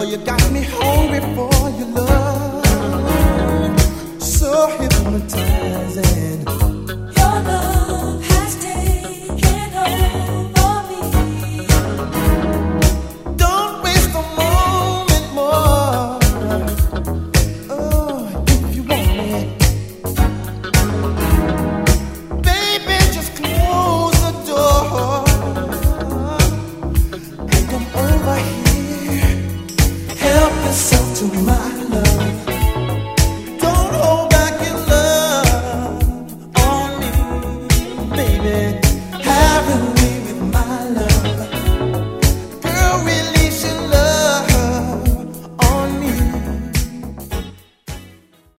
you got me hungry for your love, so hypnotizing. Your love has taken over me. Don't waste a moment more. Oh, if you want me, baby, just close the door and come over here. Help yourself to my love. Don't hold back your love on me, baby.